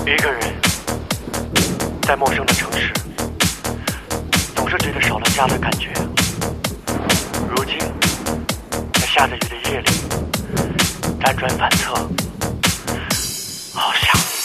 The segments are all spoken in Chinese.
一个人在陌生的城市，总是觉得少了家的感觉。如今，在下着雨的夜里，辗转反侧，好想你。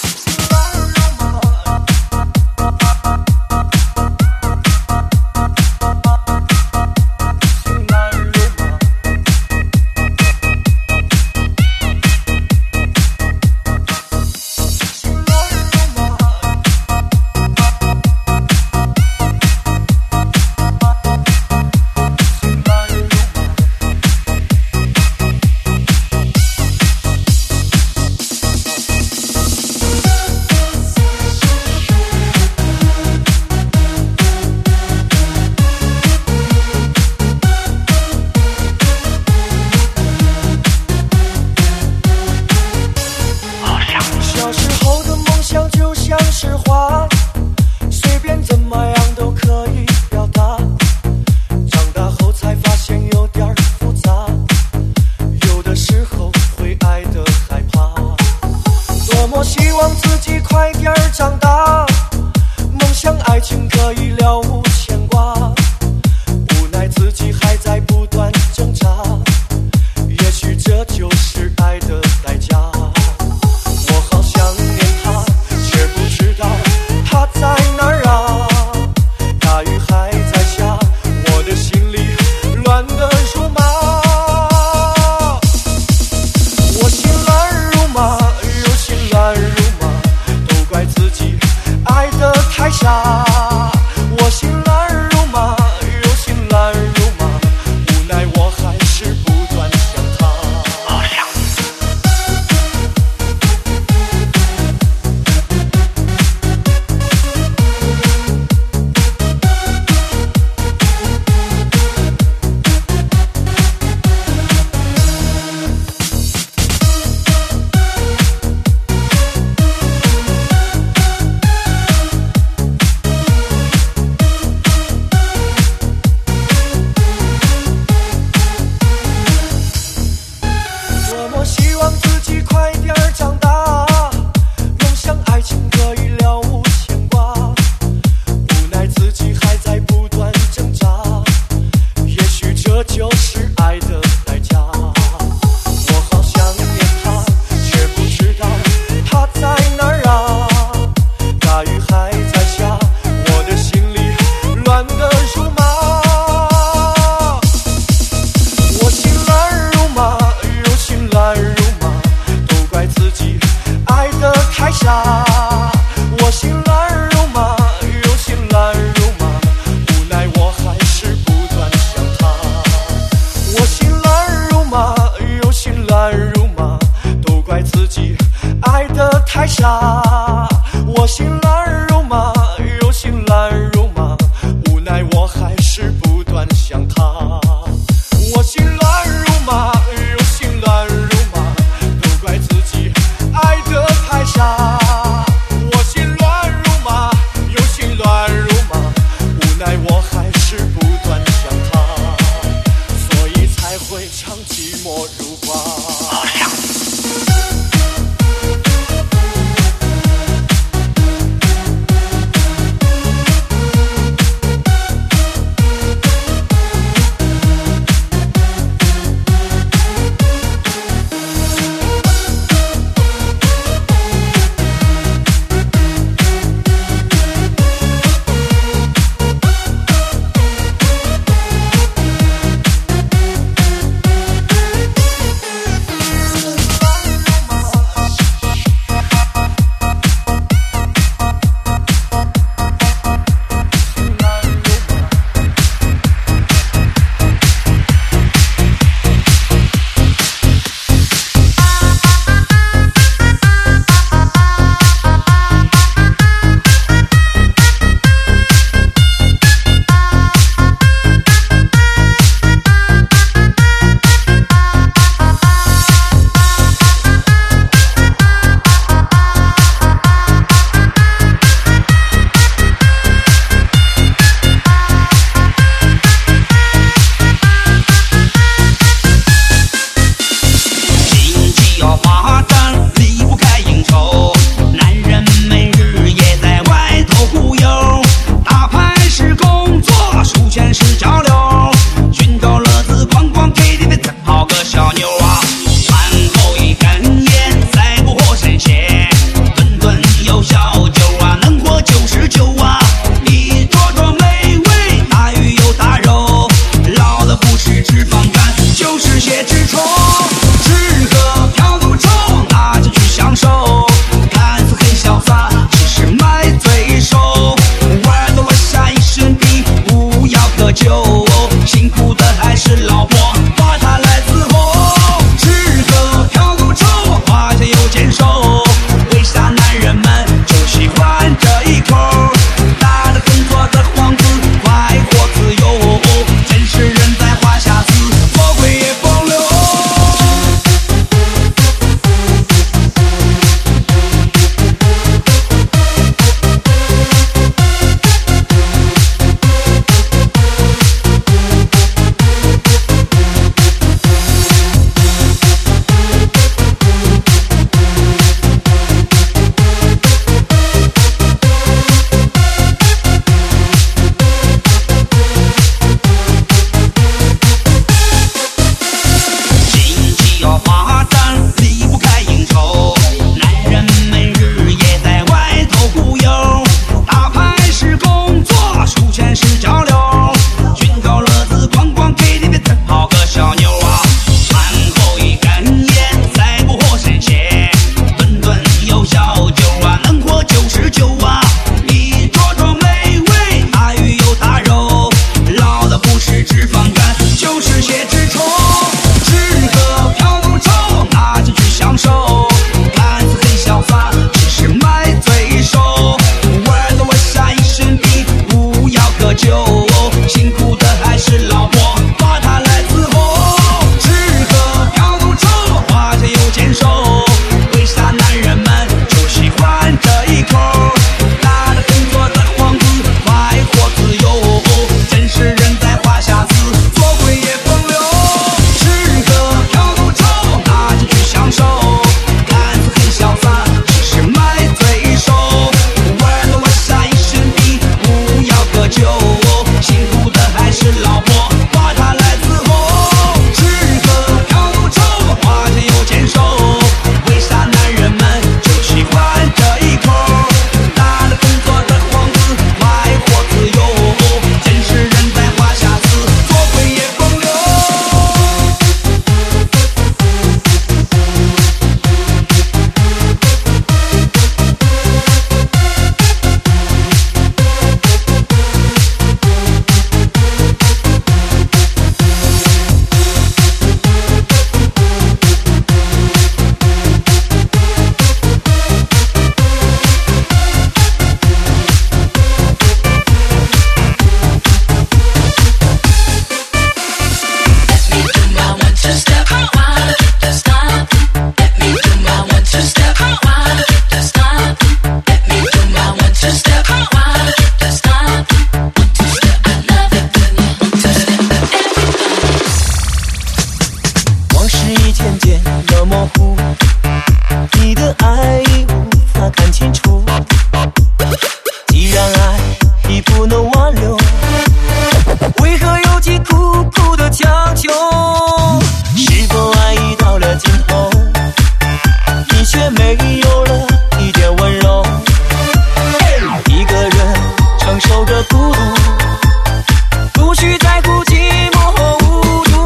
你的爱已无法看清楚。既然爱已不能挽留，为何又急苦苦的强求？是否爱已到了尽头，你却没有了一点温柔？一个人承受着孤独，不需在乎寂寞和无助。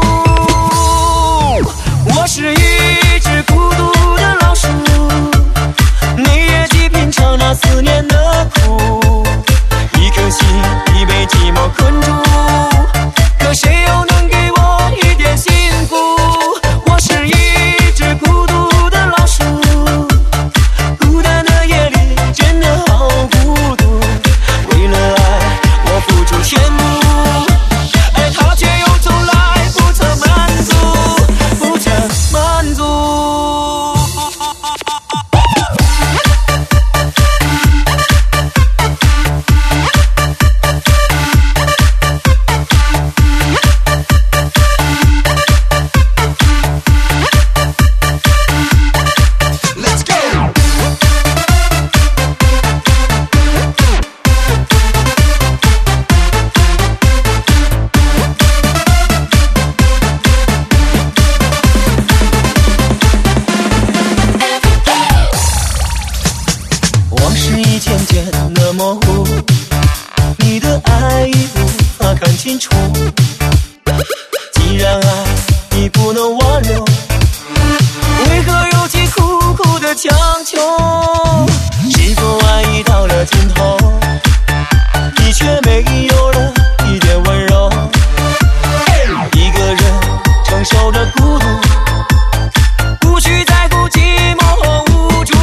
我是一只孤独的老鼠，每夜既品尝那思念的苦，一颗心已被寂寞困住，可谁又能给我一点幸福？我是一只孤独的老鼠，孤单的夜里真的好孤独，为了爱我付出全部，而他却又从来不曾满足，不曾满足。往事一件件的模糊，你的爱已无法看清楚。既然爱已不能挽留，为何又急苦苦的强求？是否爱已到了尽头，你却没有了一点温柔？一个人承受着孤独，不需在乎寂寞和无助。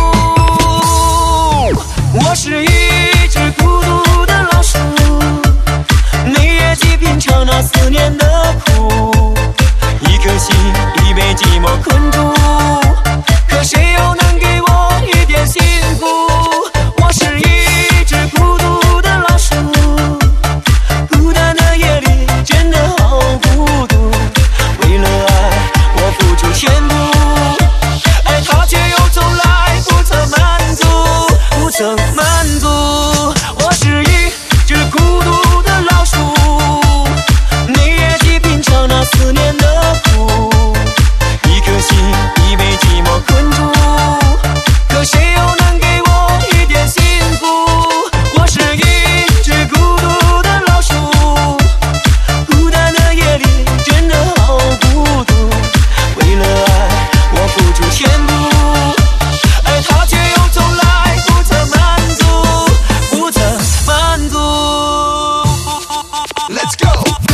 我是一只孤独的老鼠，每夜既品尝那思念的苦，一颗心已被寂寞困住，可谁又能给我一点幸福？我是一只孤独的老鼠，孤单的夜里真的好孤独，为了爱我付出全部，而他却又从来不曾满足，不曾满足。我是一只孤独的老鼠，每夜既品尝那思念的苦，一颗心已被寂寞困住，可谁又能给我一点幸福？我是一只孤独的老鼠，孤单的夜里真的好孤独，为了爱我付出全部，而他却又从来不曾满足，不曾满足。Let's go。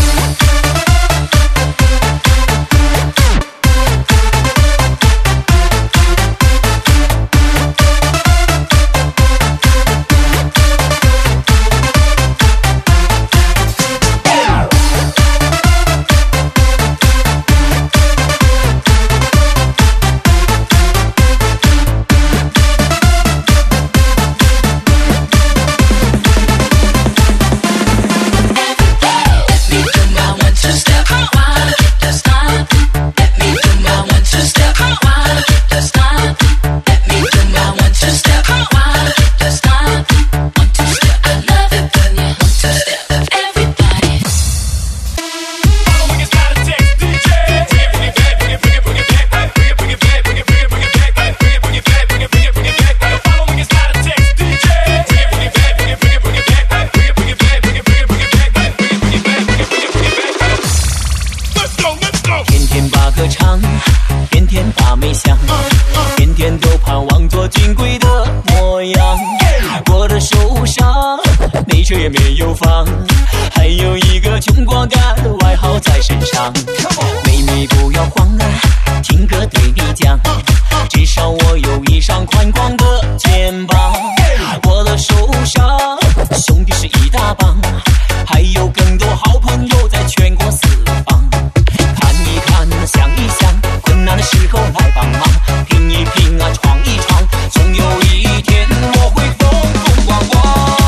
天天把歌唱，天天把美想，天天都盼望做金贵的模样。我的手上没车也没有房，还有一个穷光蛋的外号在身上。妹妹不要慌啊，听歌对你讲，至少我有一双宽广的肩膀。我的手上兄弟是一大帮，还有更多好朋友在全国四方。看一看，想一想，困难的时候来帮忙，拼一拼啊，闯一闯，总有一天我会风风光光。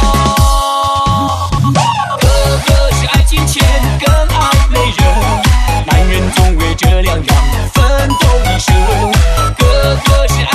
哥哥是爱金钱更爱美人，男人总为这两样奋斗一生。哥哥是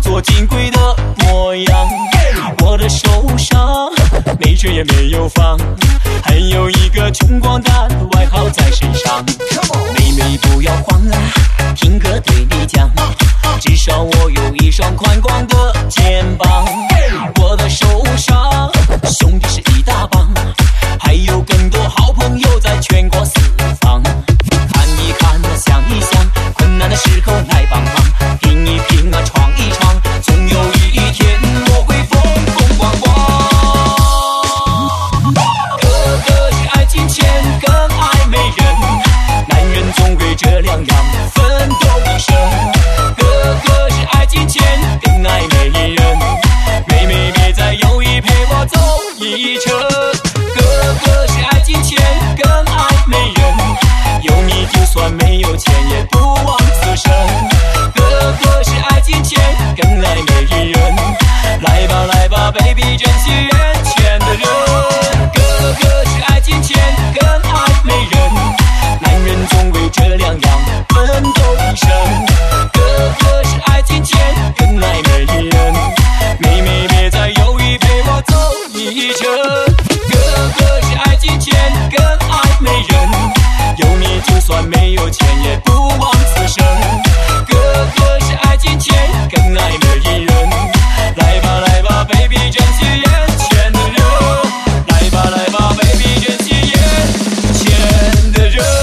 作金龟的模样。我的手上没车也没有房，还有一个穷光蛋的外号在身上。妹妹不要慌啊，听歌对你讲，至少我有一双宽广的肩膀。我的手上兄弟是一大帮，还有更多好朋友在全国四方。看一看啊，想一想，困难的时候来帮忙，拼一拼啊，闯一闯，总有一天我会风风光光。哥哥是爱金钱更爱美人，男人总归这两样，奋斗一生。哥哥是爱金钱更爱美人，妹妹别再犹豫，陪我走一程。哥哥是爱金钱更爱美人，有你就算没有钱也不枉此生。哥哥是爱金钱更爱美人，来吧来吧 baby， 珍惜眼前的人。哥哥是爱金钱更爱美人，男人总归这两样，奋斗一生。哥哥是爱金钱更爱美人，妹妹别再犹豫，陪我走一程。哥哥是爱金钱更爱美人，有你就算没有钱也不枉此生。哥哥是爱金钱更爱美人，来吧来吧 baby， 珍惜眼前的人。来吧来吧 baby， 珍惜眼前的人。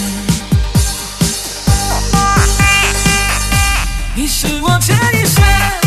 你是我这一生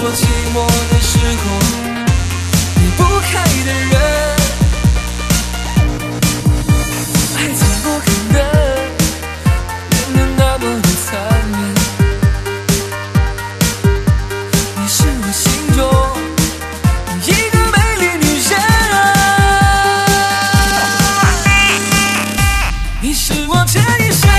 我寂寞的时候离不开的人，爱怎么可能变得那么的残忍？你是我心中一个美丽女人，你是我这一生。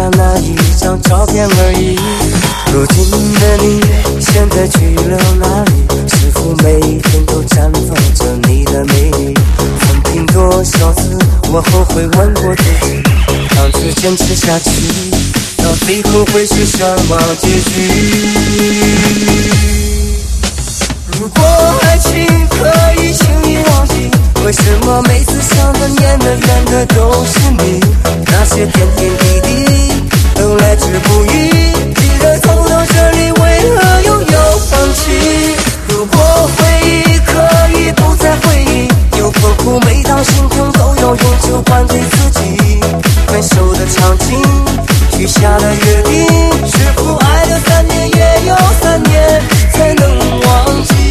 下那一张照片而已。如今的你现在去了哪里？是否每天都绽放着你的美丽？曾经多少次我后悔问过自己，当初坚持下去，到最后会是什么结局？如果爱情可以轻易忘记，为什么每次想的念的怨的都是你？那些点点滴滴都来之不易，既然走到这里，为何又要放弃？如果回忆可以不再回忆，有多苦每当心痛都要用酒灌醉自己。分手的场景，许下的约定，是否爱了3年也有3年才能忘记？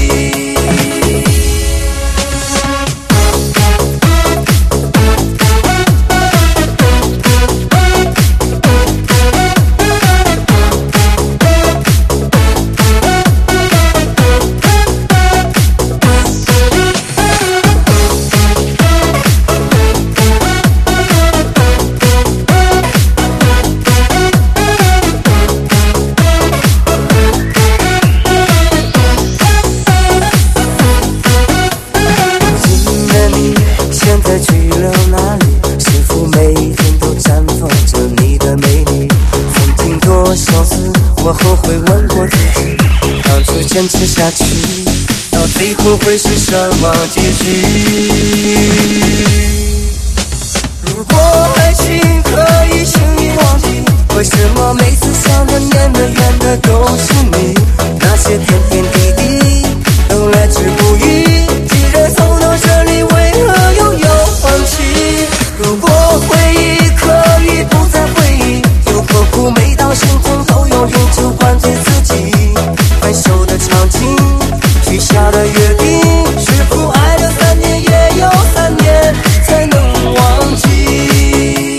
我后悔问过自己，当初坚持下去，到最后会是什么结局？如果爱情可以轻易忘记，为什么每次想的念的怨的都是你？那些点点滴滴都来之不易，既然走到这里，为何又要放弃？如果回忆可以不再回忆，有多苦每当心痛都要用酒灌醉自己。分手的场景，许下的约定，是否爱了3年也有3年才能忘记？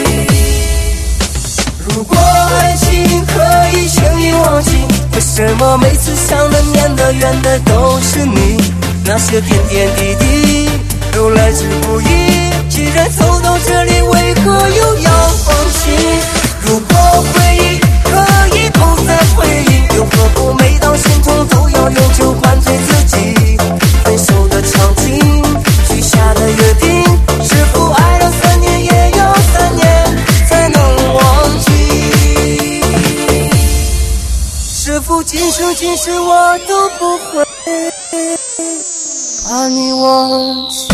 如果爱情可以轻易忘记，为什么每次想的念的怨的都是你？那些点点滴滴都来之不易，既然走到这里，为何又要放弃？如果回忆可以不再回忆，又何苦每当心痛都要用酒灌醉自己？分手的场景，许下的约定，是否爱了3年也有3年才能忘记？是否今生今世我都不会把你忘记？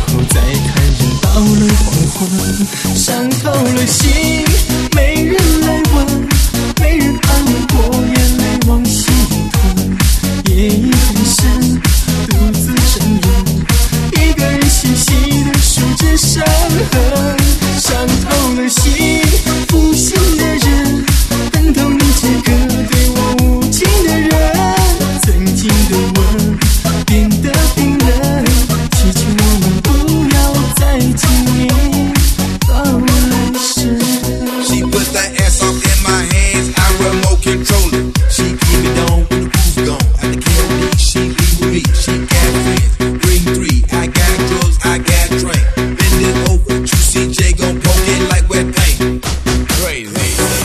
伤透了心，没人来着伤痕，伤透了心，负心的人，恨透你这个对我无情的人。曾经的吻变得冰冷，祈求我们不要再见面到来世。 She put that ass off in my hands, I remote control it. She keep it on when the groove gone. At the KOD, she be with me. She got friends, bring 3. I got drugs, I got drink. Bend it over, you see J gon' poke it like wet paint. Crazy.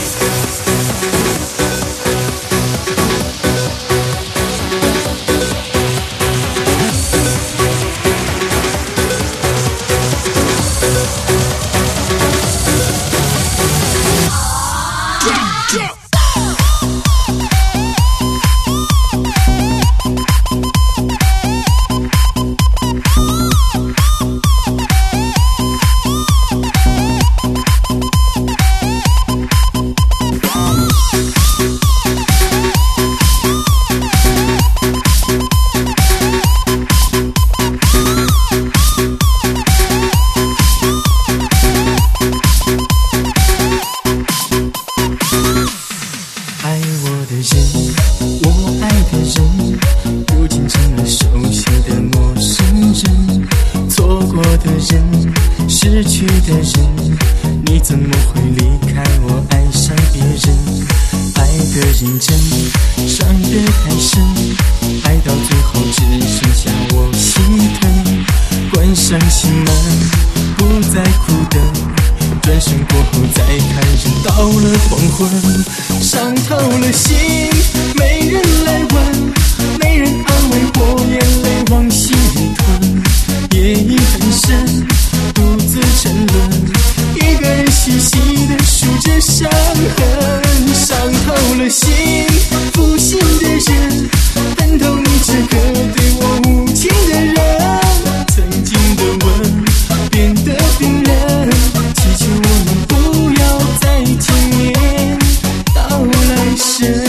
失去的人，你怎么会离开我，爱上别人？爱的认真，伤得太深，爱到最后只剩下我心疼。关上心门，不再苦等，转身过后再看人，到了黄昏，伤透了心，没人来问，没人安慰我，眼泪往心里吞，夜已很深。独自沉沦，一个人细细地数着伤痕，伤透了心，负心的人，恨透你这个对我无情的人。曾经的吻变得冰冷，祈求我们不要再见面到来生。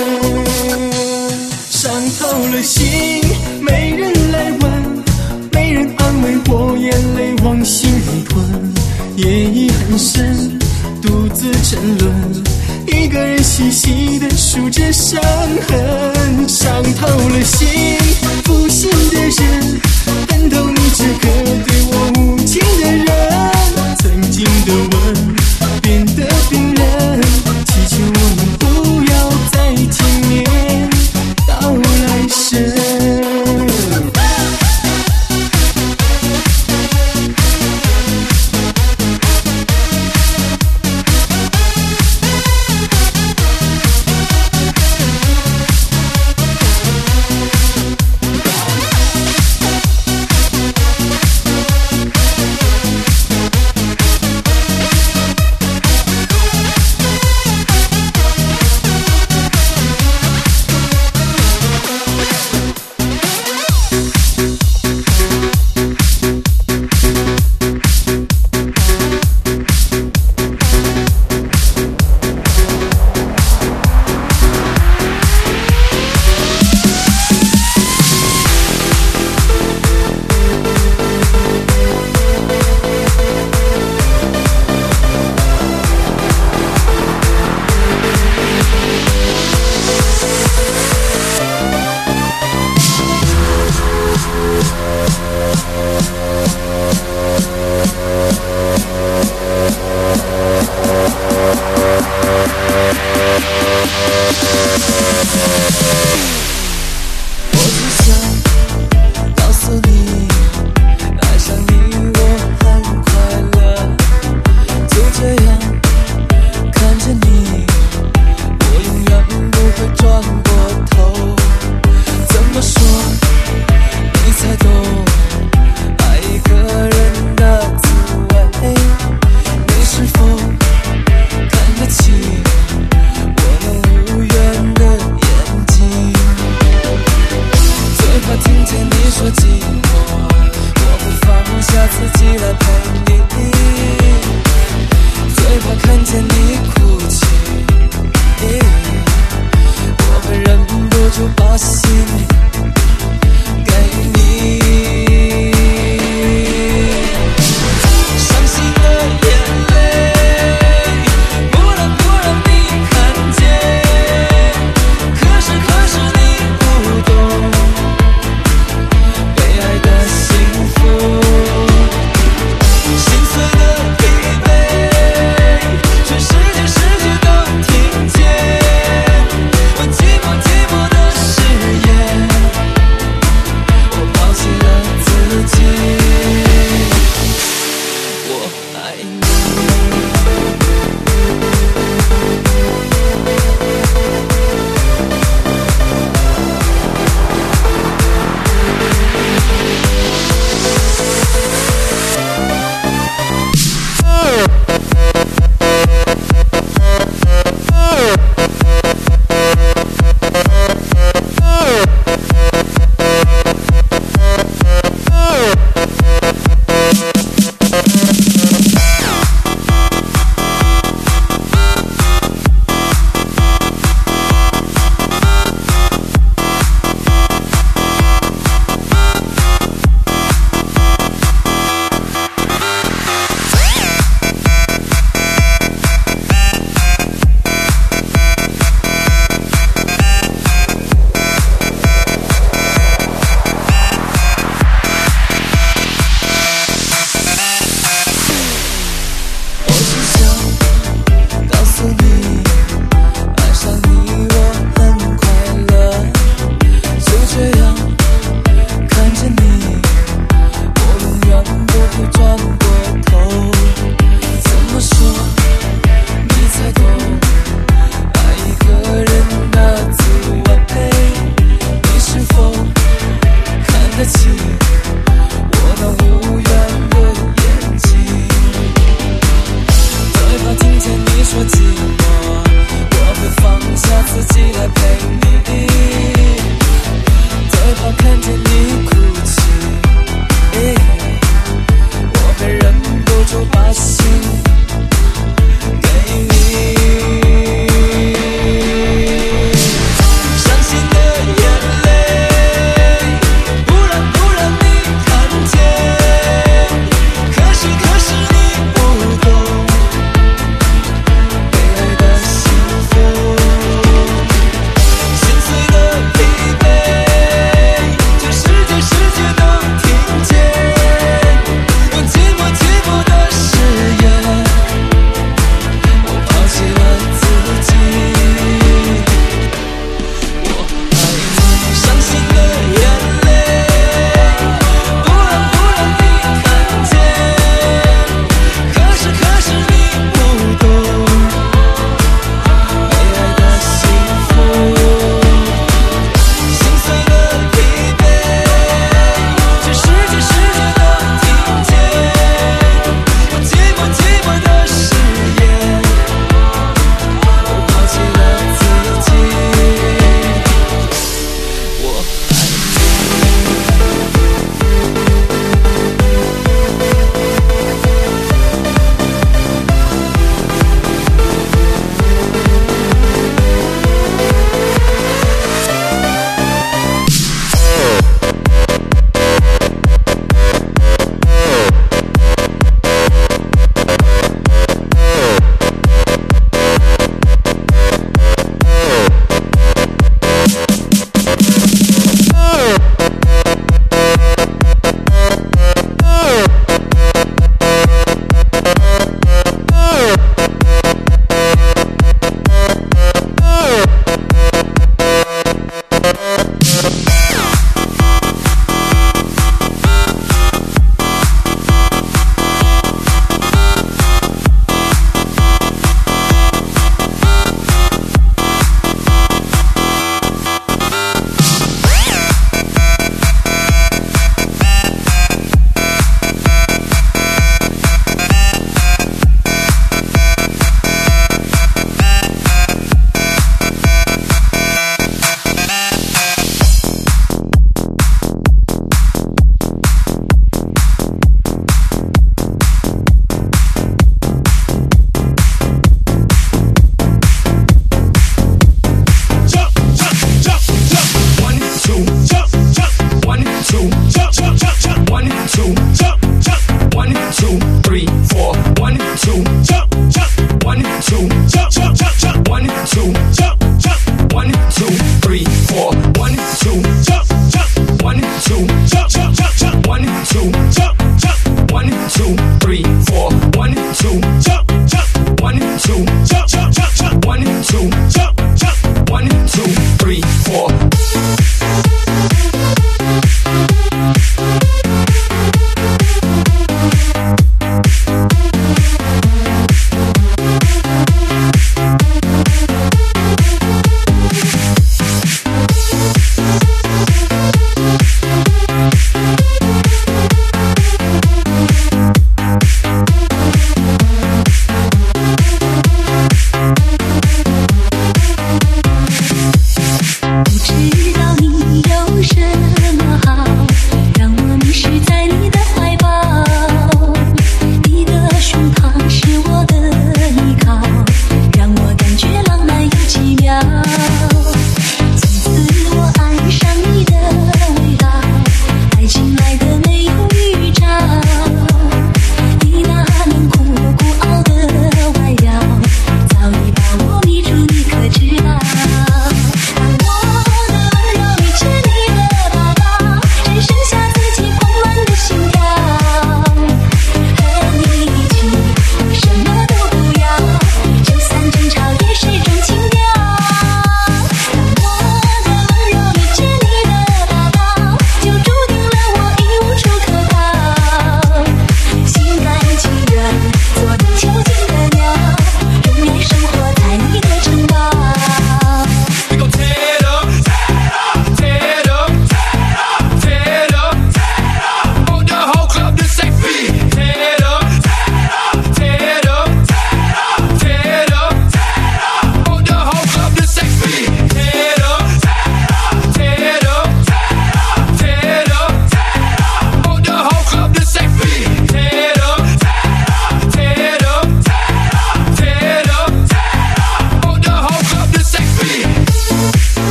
伤透了心，没人来问，没人安慰我，眼泪往心里吞，夜已很深，独自沉沦，一个人细细地数着伤痕，伤透了心，负心的人，恨透你这个对我无情的人。曾经的吻变得冰冷，祈求我们不要再见面到来生。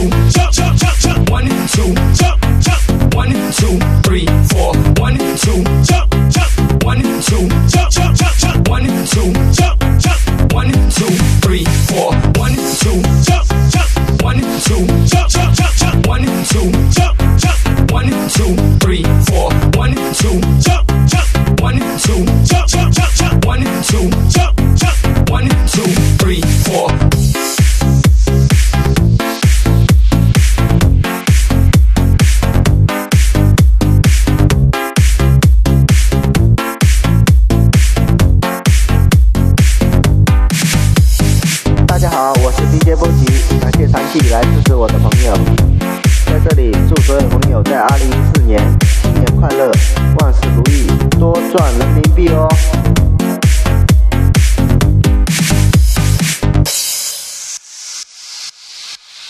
jump, jump, jump, jump. 1, 2, jump, jump. 1, 2, 3, 4. 1, 2, jump, jump. 1, 2, jump, jump, jump, jump. 1, 2, jump, jump. 1, 2, 3, 4. 1, 2, jump, jump. 1, 2, jump, jump, jump, jump. 1, 2, jump, jump. 1, 2, 3, 4. 1, 2, jump, jump. 1, 2, jump, jump, jump, jump. 1, 2, jump, jump. 1, 2, 3, 4. 大家好，我是 DJ 波吉，感谢长期以来支持我的朋友，在这里祝所有朋友在2019